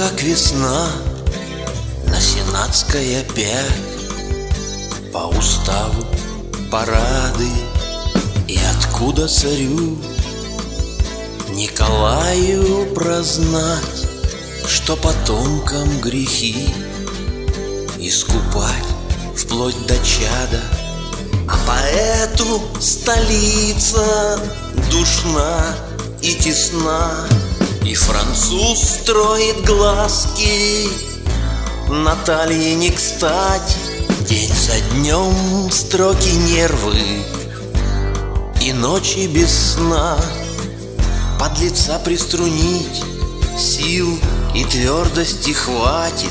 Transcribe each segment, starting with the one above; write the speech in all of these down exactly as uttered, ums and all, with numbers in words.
как весна, на Сенатской опять по уставу парады. И откуда царю Николаю прознать, что потомкам грехи искупать вплоть до чада, а поэту столица душна и тесна, и француз строит глазки Наталье не кстати. День за днем строки нервы и ночи без сна. Подлеца приструнить сил и твердости хватит.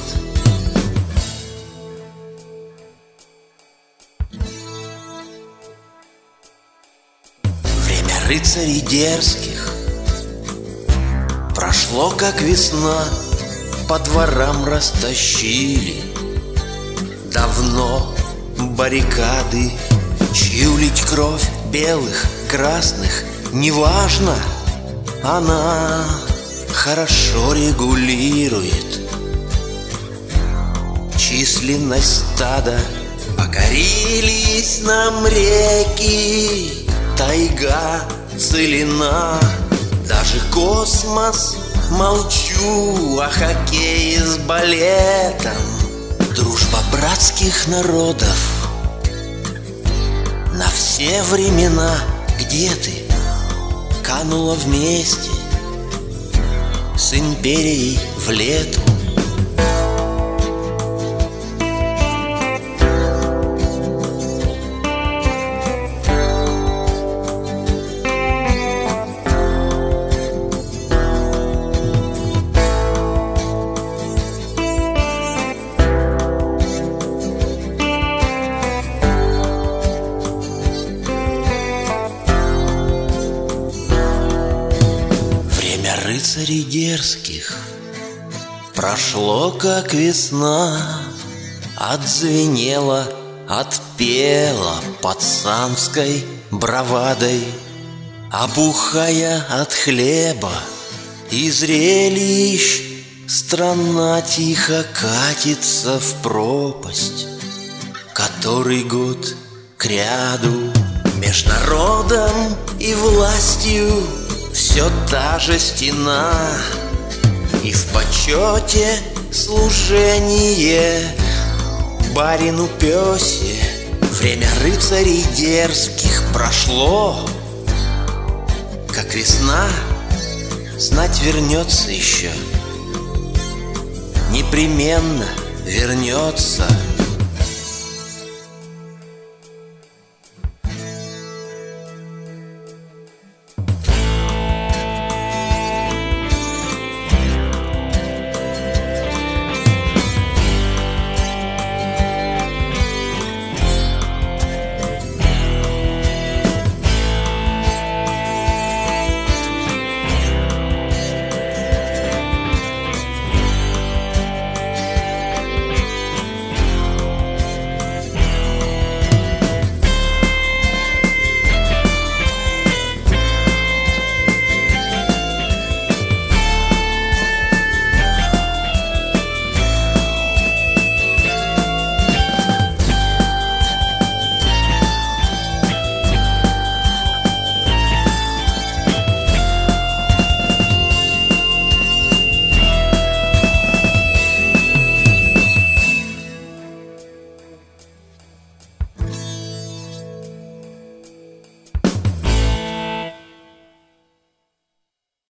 Время рыцарей дерзких прошло, как весна, по дворам растащили давно баррикады. Чью лить кровь белых, красных, неважно, она хорошо регулирует численность стада. Покорились нам реки, тайга, целина, даже космос. Молчу о хоккее с балетом. Дружба братских народов на все времена. Где ты? Канула вместе с империей в лету. Рыцарей дерзких прошло, как весна, отзвенело, отпело пацанской бравадой, опухая от хлеба и зрелищ. Страна тихо катится в пропасть, который год кряду. Меж народом и властью все та же стена, и в почете служение барину пёсе. Время рыцарей дерзких прошло, как весна, знать вернется еще, непременно вернется.